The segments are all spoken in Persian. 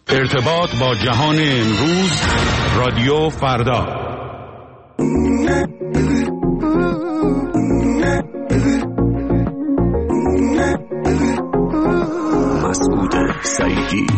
ارتباط با جهان امروز، رادیو فردا. مسعود سعیدی.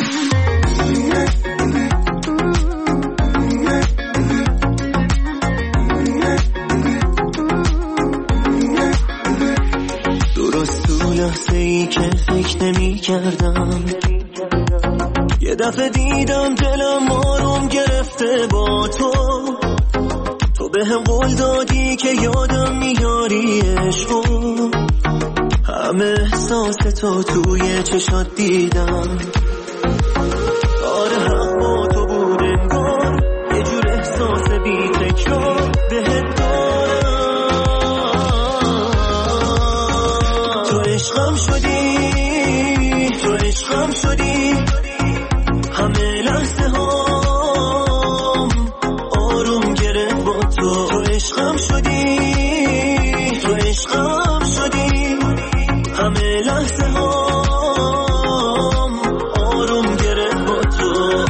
درست تو لحظه ای که فکر نمی کردم، یه دفعه دیدم دلم آروم گرفته با تو به هم قول دادی که یادم میاری عشقو، همه احساس تو توی چشات دیدم. آره حق با تو بود انگار، یه جور احساس بی تکرار بهت دارم. تو عشقم شدی، تو عشقم شدی، همه لحظه هام آروم گرفت با تو. تو عشقم شدی، تو عشقم شدی، همه لحظه هام آروم گرفت با تو.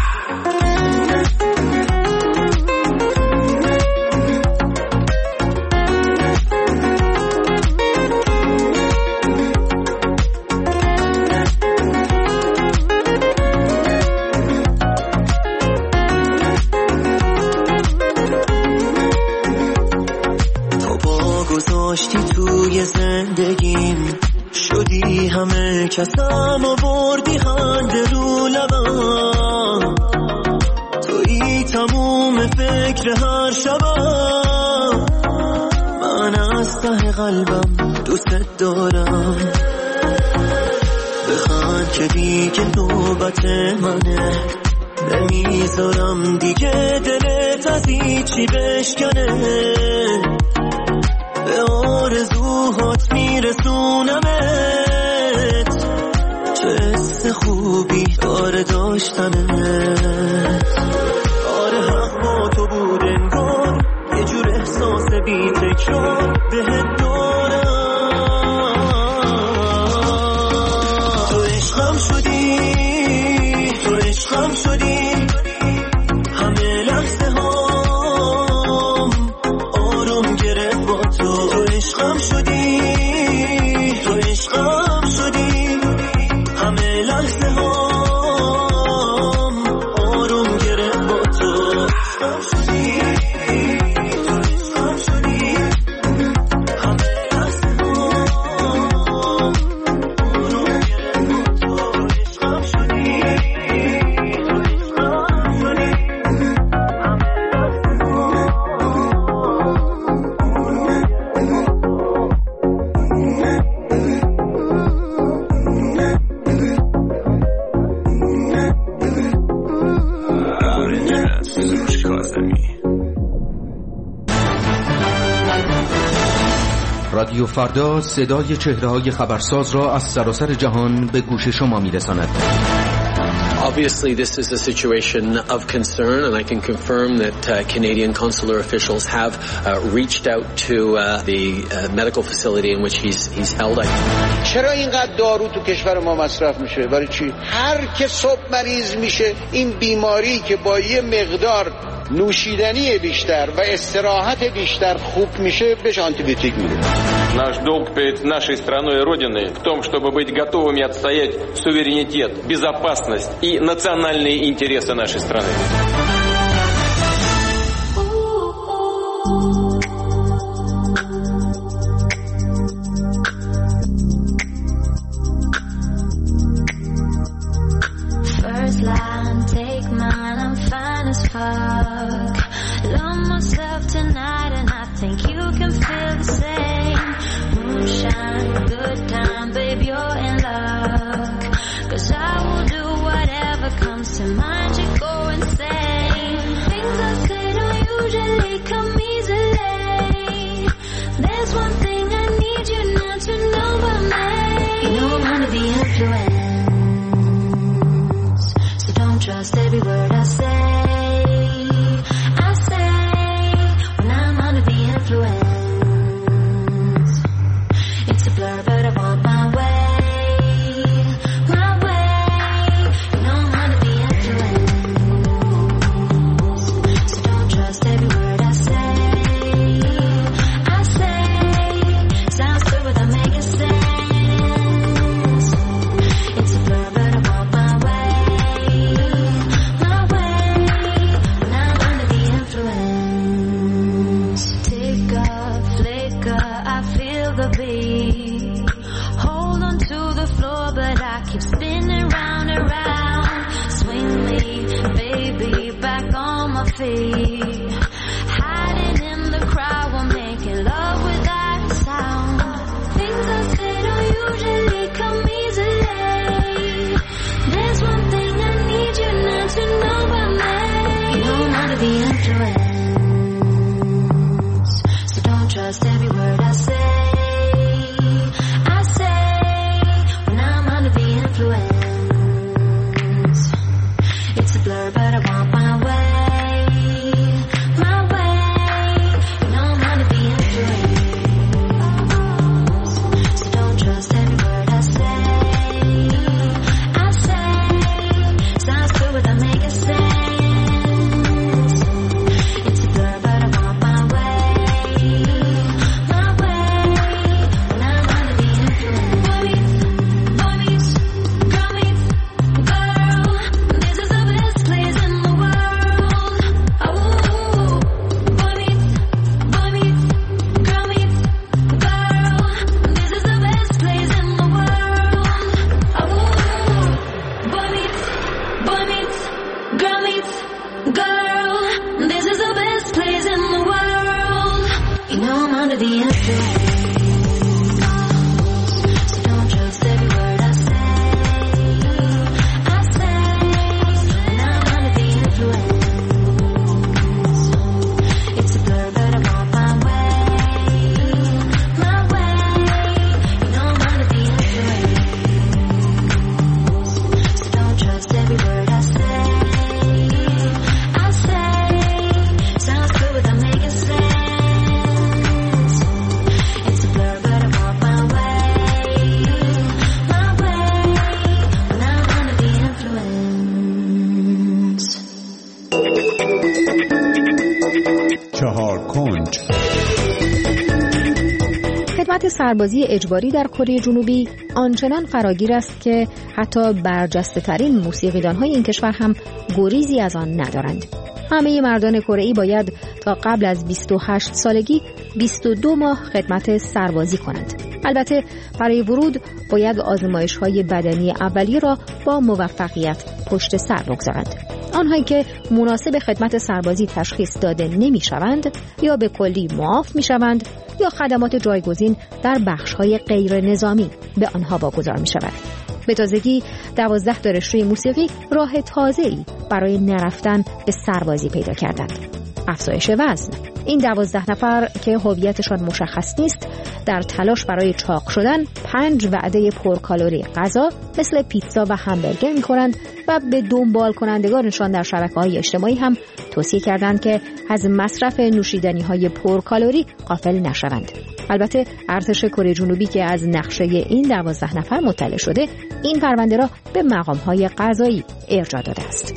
گذاشتی توی زندگیم، شدی همه کسم آوردی خنده رو لبم، توی تموم فکر هر شبم، من از ته قلبم دوست دارم. بخند که دیگه نوبت منه، نمیذارم دیگه دلت از هیچی بشکنه، به آرزوهات میرسونمت، چه حس خوبی داره داشتنت. آره حق با تو بود انگار، یه جور احساس بی تکرار بهت دارم. تو عشقم شدی، تو عشقم شدی، همه لحظه هام آروم گرفت با تو. تو عشقم شدی، تو عشقم شدی، همه لحظه هام آروم گرفت با تو. عشقم شدی، تو عشقم شدی، همه لحظه هام آروم گرفت با تو. عشقم شدی، تو عشقم شدی، همه لحظه رادیو فردا صدای چهره‌های خبرساز را از سراسر جهان به گوش شما می‌رساند. Obviously, this is a situation of concern, and I can confirm that Canadian consular officials have reached out to the medical facility in which he's held. چرا اینقدر دارو تو کشور ما مصرف میشه؟ برای چی؟ هر که صبح مریض میشه، این بیماری که با یه مقدار نوشیدنی بیشتر و استراحت بیشتر خوب میشه، بهش آنتیبیوتیک میده. Наш долг перед нашей страной и Родиной в том, чтобы быть готовыми отстоять суверенитет, безопасность и национальные интересы нашей страны. First line, take mine, I'm fine as fuck. Love myself tonight and I think you can feel the same. Moonshine, good time, babe, you're in luck. 'Cause I will do whatever comes to mind, you go insane. Things I say don't usually come easily. There's one thing I need you not to know about me. You know I'm under the influence, so don't trust every word I say. When I'm under the influence, it's a blur but I want my way, my way. You know I'm under the influence. feet. Hiding in the crowd while making love without a sound. Things I say don't usually come easily. There's one thing I need you not to know about me. You know I'm under the influence, so don't trust every word I say. When I'm under the influence, it's a blur, but I want my way, my way. You know I'm under the influence, so don't trust every word I say. Sounds good without making sense. It's a blur, but I want my way, my way. When I'm under the influence. Boy meets girl meets girl. This is the best place in the world. Oh, boy meets girl meets girl. This is the best place in the world. Oh, boy meets girl meets girl. This is the best place in the world. You know I'm under the influence, so don't trust every word I say. When I'm under the influence, it's a blur, but I want my way, my way. You know I'm under the influence, so don't trust every word I say. Sounds good without making sense. It's a blur, but I want my way, my way. When I'm under the influence. چهار کنج. خدمت سربازی اجباری در کره جنوبی آنچنان فراگیر است که حتی برجسته ترین موسیقیدان‌های این کشور هم گریزی از آن ندارند. همه مردان کره‌ای باید تا قبل از 28 سالگی 22 ماه خدمت سربازی کنند. البته برای ورود باید آزمایش‌های بدنی اولیه را با موفقیت پشت سر بگذارند. آنهایی که مناسب خدمت سربازی تشخیص داده نمی‌شوند یا به کلی معاف می‌شوند یا خدمات جایگزین در بخش‌های غیر نظامی به آنها واگذار می‌شود. به تازگی 12 دانشجوی موسیقی راه تازه‌ای برای نرفتن به سربازی پیدا کردند. افزایش وزن. این 12 نفر که هویتشان مشخص نیست در تلاش برای چاق شدن 5 وعده پرکالری غذا مثل پیتزا و همبرگر می‌کنند و به دنبال کنندگانشان در شبکه‌های اجتماعی هم توصیه کردند که از مصرف نوشیدنی‌های پرکالری غافل نشوند. البته ارتش کره جنوبی که از نقشه این 12 نفر مطلع شده این پرونده را به مقام‌های قضایی ارجاع داده است.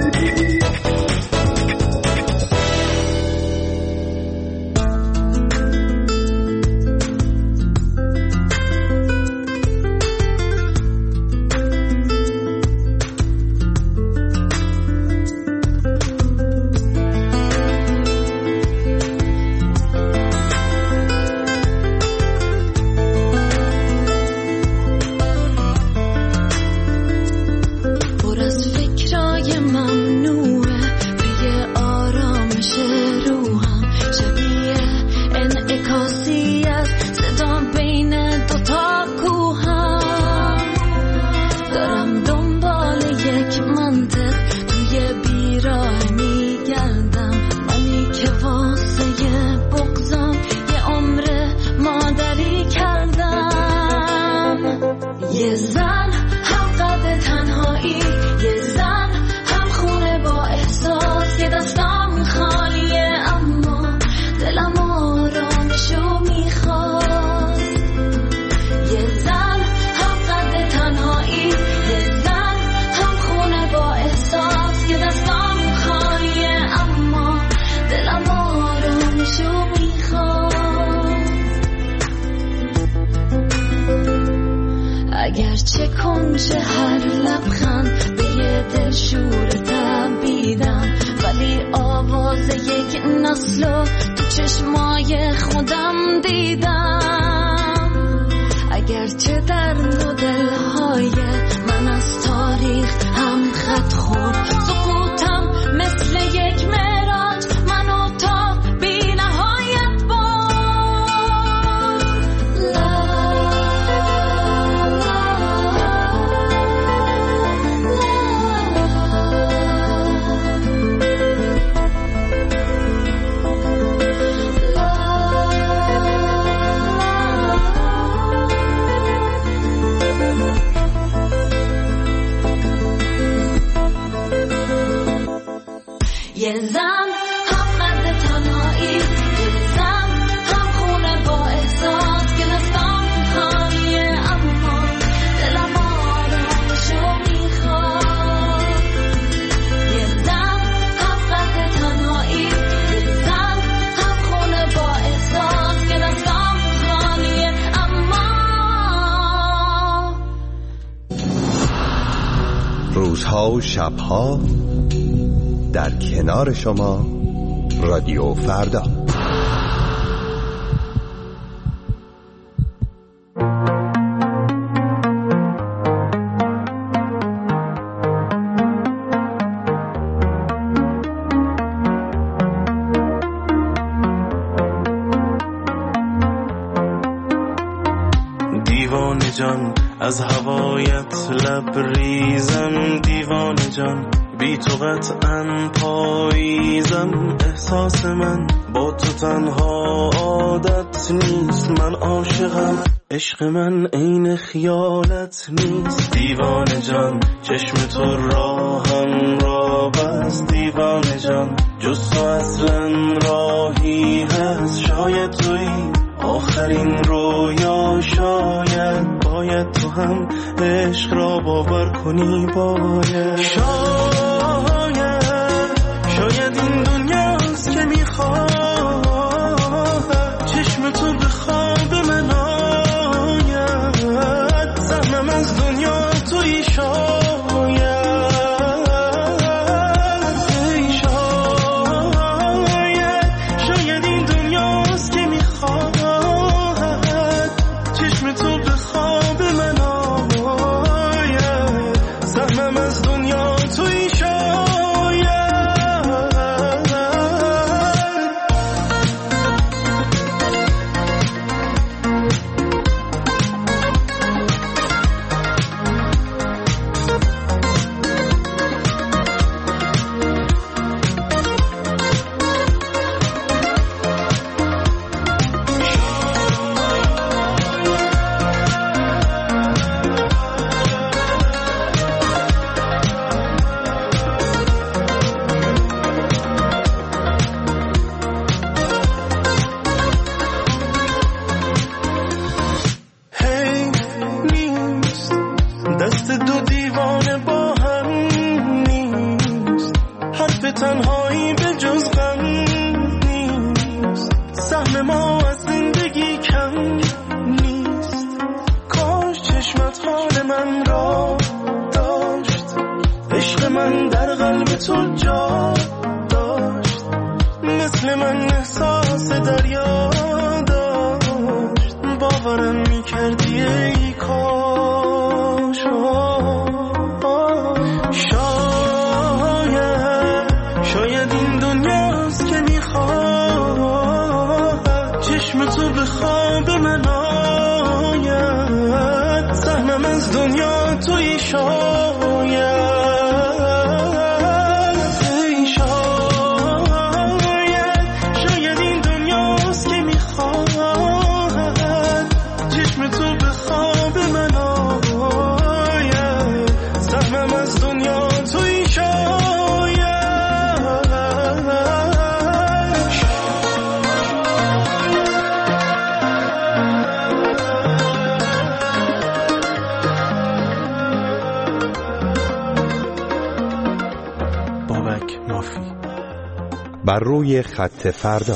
اگرچه کنج هر لبخند به یه دل شور تبیدم، ولی آواز یک نسلو تو چشمای خودم دیدم. اگرچه در نو دلهای من از تاریخ هم خط خورد، سقوطم مثل یک مرا یه زن هم قد تنهایی، یه زن هم خونه با احساس که دستام خالیه اما دلم آرامشو میخواد. یه زن هم قد تنهایی، یه زن هم خونه با احساس که دستام خالیه اما. روزها و شبها در کنار شما رادیو فردا. دیوانه جان از هوایت لبریزم، دیوانه جان بی تو قطعاً پاییزم. احساس من با تو تنها عادت نیست، من عاشقم عشق من عین خیالت نیست. دیوانه جان چشم تو راهم را بست، دیوانه جان جز تو اصلا راهی هست. شاید توی آخرین رویا، شاید باید تو هم عشق را باور کنی. باید شاید این دنیاست که میخواد چشم تو به خواب من آید. زحمم از دنیا توی شاید این دنیاست که میخواد چشم تو به خواب من آید. زحمم از دنیا توی تنهایی به جز غم نیست. سهم ما از زندگی کم نیست. کاش چشمت حال من را داشت، عشق من در قلب تو جا داشت. مثل من احساس دریا داشت، باورم میکردی ای کاش. شاید این دنیاست که میخواد چشم تو به خواب من آید. سهمم از دنیا توی شاید این دنیاست که میخواد چشم تو به خواب من آید. سهمم از دنیا توی بر روی خط فردا.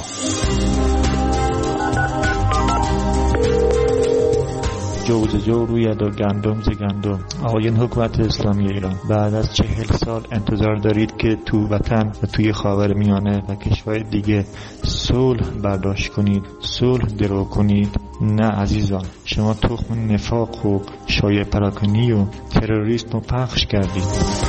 جو ز جو روید و گندم ز گندم. آقایان حکومت اسلامی ایران، بعد از 40 سال انتظار دارید که تو وطن و توی خاورمیانه و کشور دیگه صلح برداشت کنید، صلح درو کنید. نه عزیزان، شما تخم نفاق و شایع پراکنی و تروریسم رو پخش کردید.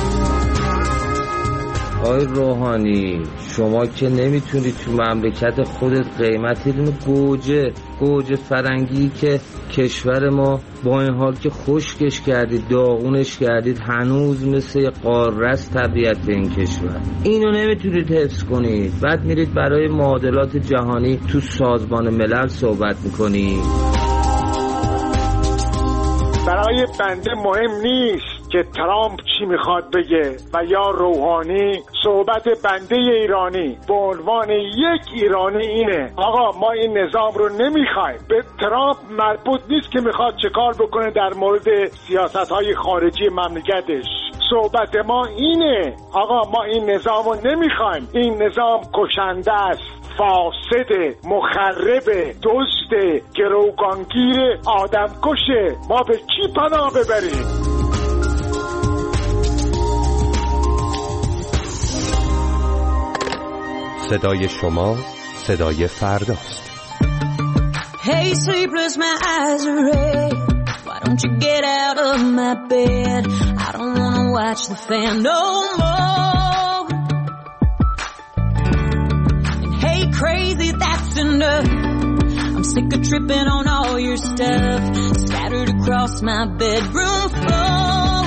آقای روحانی، شما که نمیتونی تو مملکت خودت قیمت این گوجه فرنگی که کشور ما با این حال که خشکش کردید، داغونش کردید، هنوز مثل قاره است طبیعت این کشور، اینو نمیتونید حفظ کنید. بعد میرید برای معادلات جهانی تو سازمان ملل صحبت میکنید. برای بنده مهم نیست که ترامپ چی میخواد بگه و یا روحانی. صحبت بنده ایرانی به عنوان یک ایرانی اینه آقا ما این نظام رو نمیخوایم. به ترامپ مربوط نیست که میخواد چه کار بکنه در مورد سیاست‌های خارجی مملکتش. صحبت ما اینه آقا ما این نظام رو نمیخوایم. این نظام کشنده است، فاسد، مخرب، دزد، گروگانگیر، آدم کشه. ما به کی پناه ببریم؟ صدای شما صدای فرداست. Hey sleepless, my eyes are red. Why don't you get out of my bed? I don't wanna watch the fan no more. And hey crazy, that's enough. I'm sick of tripping on all your stuff scattered across my bedroom floor.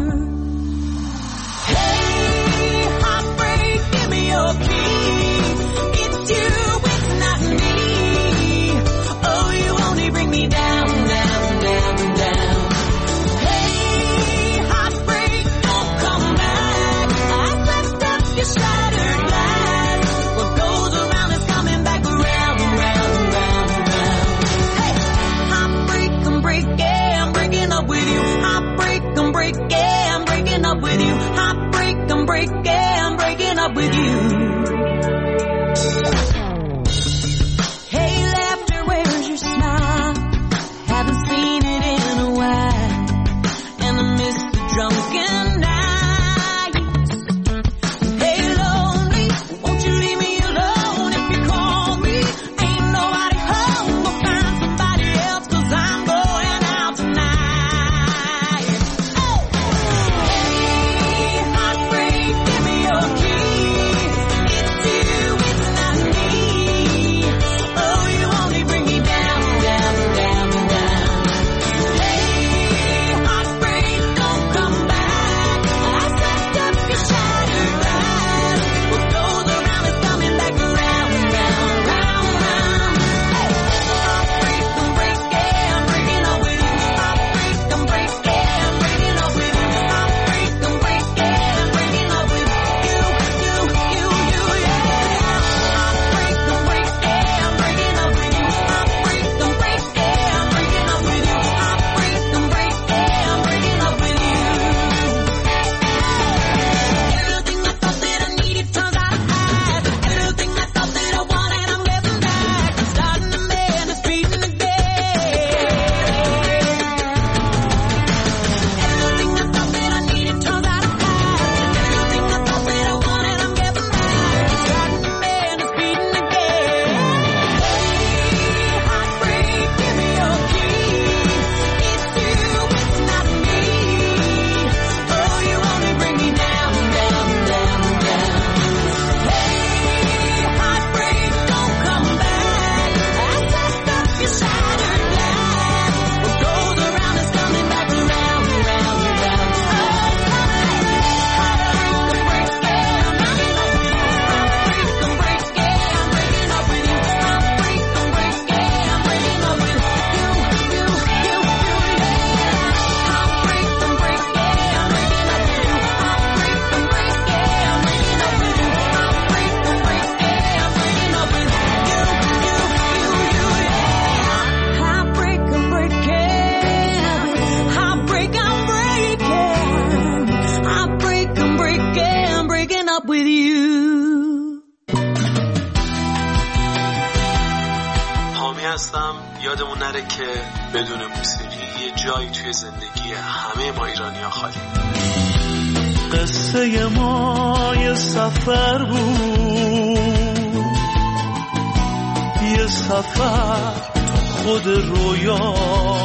Hey heartbreak, give me your keys. It's you, it's not me. Oh, you only bring me down, down, down, down. Hey heartbreak, don't come back. I slept up your shattered glass. What goes around is coming back around, round, round, round. Hey heartbreak, I'm breaking, I'm breaking up with you. Heartbreak, I'm breaking, I'm breaking up with you. Heartbreak, I'm breaking, I'm breaking up with you. Hey laughter, where's your smile? Haven't seen it in a while, and I miss the drunken nights. Hey lonely, won't you leave me alone? If you call me, ain't nobody home. We'll find somebody else, 'cause I'm going out tonight. Oh! Hey heartbreak, give me your keys. It's you, it's not me. Oh, you only bring me down, down, down, down. Hey heartbreak, don't come back. I slept up your shattered glass. What goes around is coming back around, round, round, round. Hey heartbreak, I'm breaking, I'm breaking up with you. Heartbreak, I'm breaking, I'm breaking up with you. Heartbreak, I'm breaking, I'm breaking up with you, yeah. Heartbreak, I'm breaking, I'm breaking up with you. Heartbreak, I'm breaking, I'm breaking up with you. Heartbreak, I'm breaking, I'm breaking up with you. Everything I thought that I needed turns out I had. Everything I thought that I wanted, I'm getting back. I'm starting to man, it's beating again. Everything I thought that I needed turns out I had. Everything I thought that I wanted, I'm getting back. I'm starting to man, it's beating again. Hey heartbreak, give me your keys. It's you, it's not me. Oh, you only bring me down, down, down, down. Hey heartbreak, don't come back. I slept up your shattered glass. What goes around is coming back around, round, round. Oh, it's coming. Heartbreak, I'm breaking, I'm breaking up with you. Heartbreak, I'm breaking, I'm breaking up with you. Heartbreak, I'm breaking, I'm breaking up with you, yeah. Heartbreak, I'm breaking, I'm breaking up with you. Heartbreak, I'm breaking, I'm breaking up with you. Heartbreak, I'm breaking, I'm breaking up with you, yeah. Heartbreak, I'm breaking, heartbreak, I'm breaking, heartbreak, I'm breaking, I'm breaking up with you. حامی هستم. یادمون نره که بدون موسیقی یه جایی توی زندگی همه ما ایرانی‌ها خالی. قصه ما یه سفر بود، یه سفر خود رویا.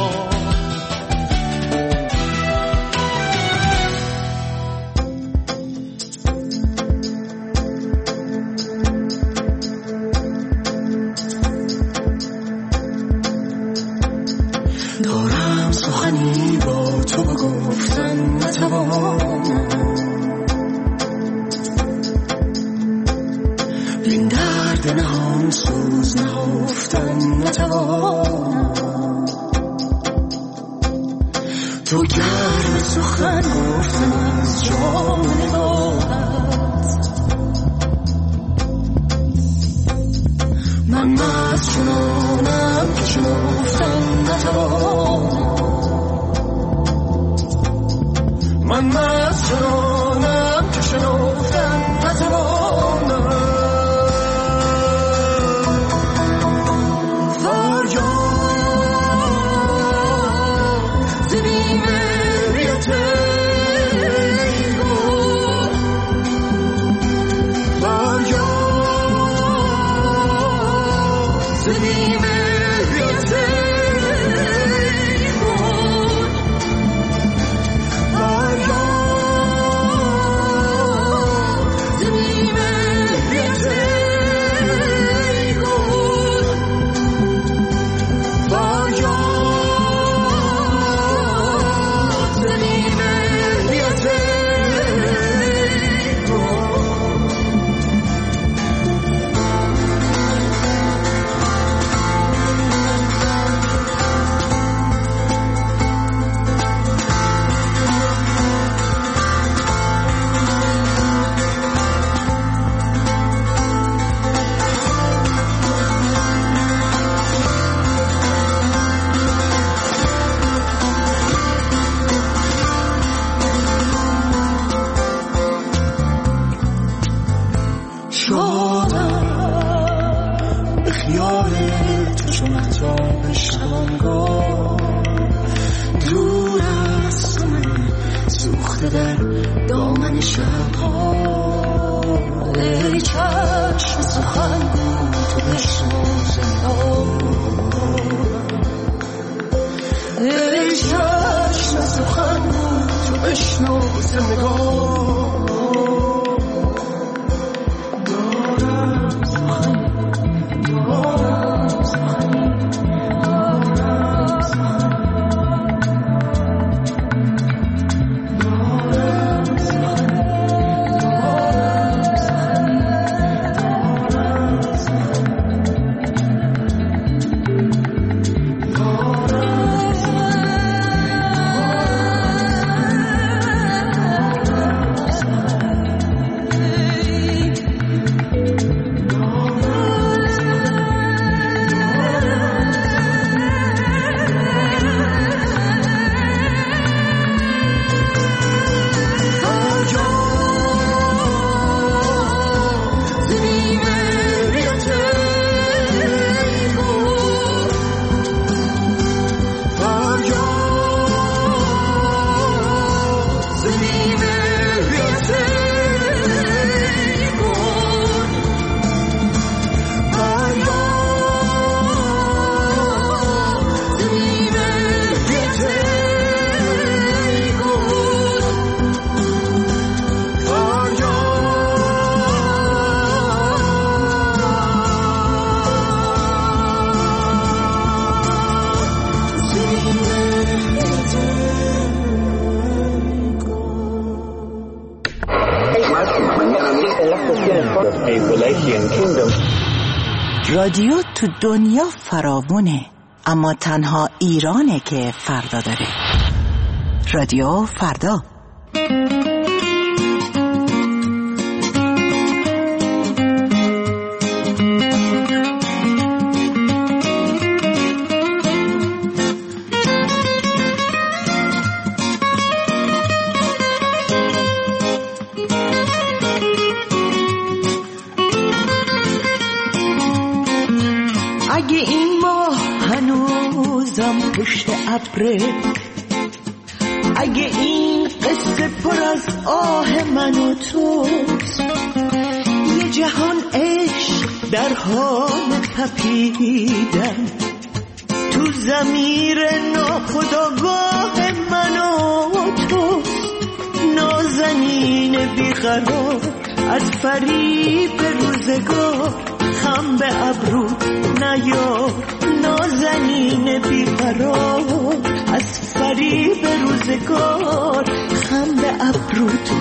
دارم سخنی با تو بگفتن نتوانم، این درد نهان سوز نهفتن نتوانم. تو گرم سخن گفتن از جام نگاهت. من مست چنانم که شنفتن نتوانم. من مست چنانم که شنفتن نتوانم. رادیو تو دنیا فراوونه، اما تنها ایرانه که فردا داره. رادیو فردا. اگه این ماه هنوزم پشت ابره، اگه این قصه پر از آه من و توست، یه جهان عشق در حال تپیدن تو ضمیر ناخودآگاه من و توست. نازنین بیقرار از فریب روزگار، خم به ابرو نیار. نازنین بیقرار از فریب روزگار، خم به ابروت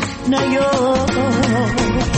نیار.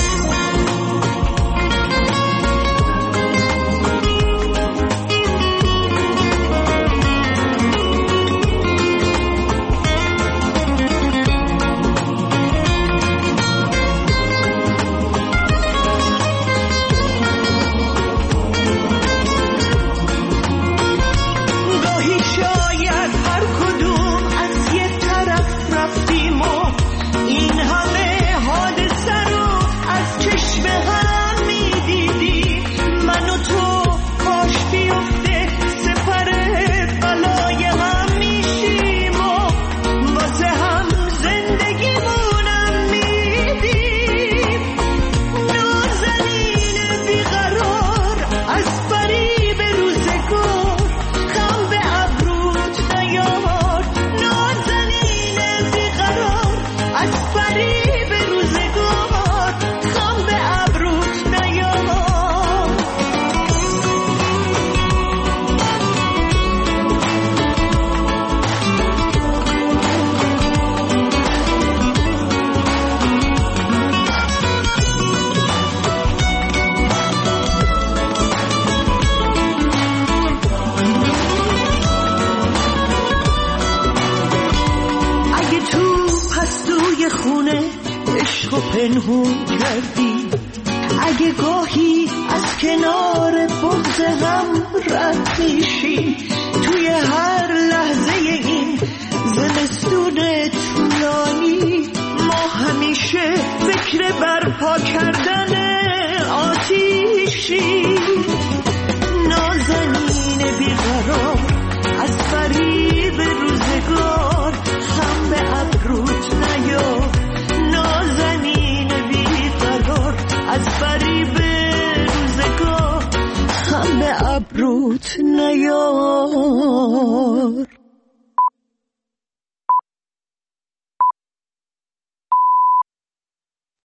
عشق و پنهون کردی. اگه گاهی از کنار بغض هم رد میشی، توی هر لحظه این زمستون طولانی ما همیشه فکر برپا کردن آتیشی. نازنین بیقرار از فریب روزگار، هم به ابروت نیار. نازنین بیقرار از فریب روزگار، هم به ابروت نیار.